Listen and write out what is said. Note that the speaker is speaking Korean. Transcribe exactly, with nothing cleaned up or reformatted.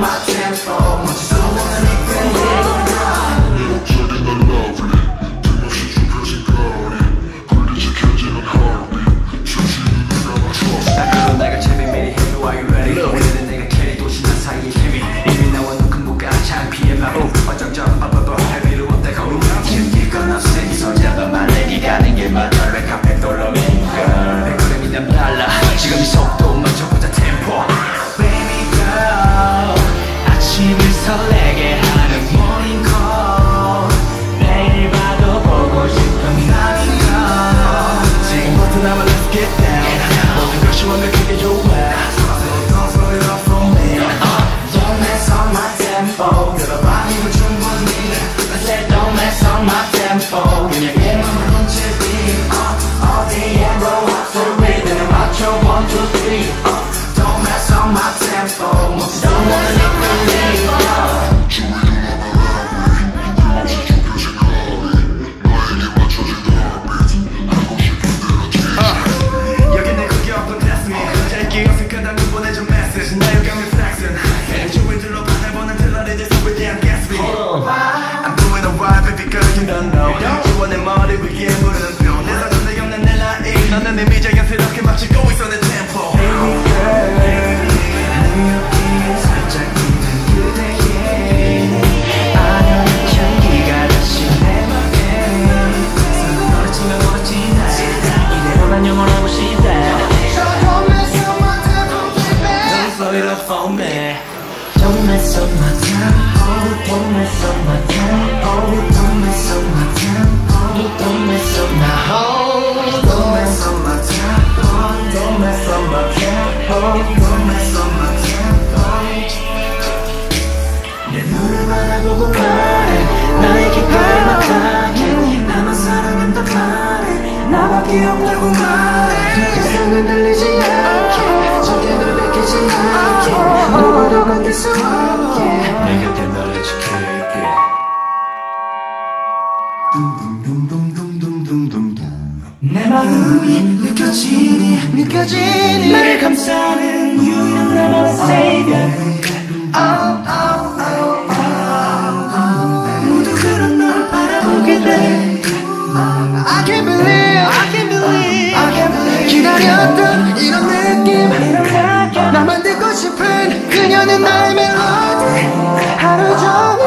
my tempo don't wanna make them wait. 저기 널 lovely 틈없이 좁혀진 거리 굴리지 켜지는 heartbeat 잠시는 내가 맞춰 나 그런 내가 제비 미리 hit me while you ready 오늘은 내가 캐리 도시나 사이의 케미 이미 나와 눈큰 곳과 창피해 바보 어정쩡 바빠도 할 필요 없다 거울 지울 건 없으니 손잡아만 내게 가는 길만 널왜 카페 돌아오니까 백 걸음이면 달라 지금 이 속도 맞춰보자 템포 Baby girl 아침을 설레게 하는 morning call 내일 봐도 보고 싶은 나는 걸 지금부터 나와 let's get down 모든 것이 완벽하게 좋아 So don't slow it up for me Don't mess up my tempo 들어봐도 충분히 I said don't mess up my tempo 그냥 얘만 훔칠 beat 어디에 roll up the rhythm 맞춰 one two three Don't mess up my tempo don't wanna make me leave 틈없이 좁혀진 거리 너에게 맞춰진 heartbeat 하고 싶은 대로 여긴 내 국기 없던 test me 짧게 어색하다고 보내준 message 나 유감이 flexing 주위 둘러 바라보는 틀러리들 속에 대한 Gatsby I'm doing alright baby girl you don't know 지워 내 머리 위에 부르는 표 내 사전에 없는 내 라인 너는 이미 자연스럽게 맞추고 있어 내 tempo Baby girl 내 여기에 살짝 있는 그대의 아련한 향기가 다시 내 맘에 멀어지면 멀어진 날 이대로만 영원하고 싶다 Don't mess up my tempo baby Don't slow it up for me Don't mess up my tempo Don't mess up my tempo Don't mess up my tempo Don't mess up my whole Don't mess up my tempo Don't mess up my tempo Don't mess up my tempo 내 눈을 바라보고 말해 나에게 갈망하게 나만 사랑한다 말해 나밖에 없다고 말해 세상은 들리지 않게 절대 널 뺏기지 않게 누구도 건들 수 없게 내 곁에 너를 지킬게 내 마음이 느껴지니 느껴지니 나를 감싸는 유일한 나만의 savior oh, oh, oh, oh. 모두 그런 너를 바라보게 돼 I can't believe I can't believe I can't believe 기다렸던 이런 느낌 나만 듣고 싶은 그녀는 나의 멜로디 하루 종일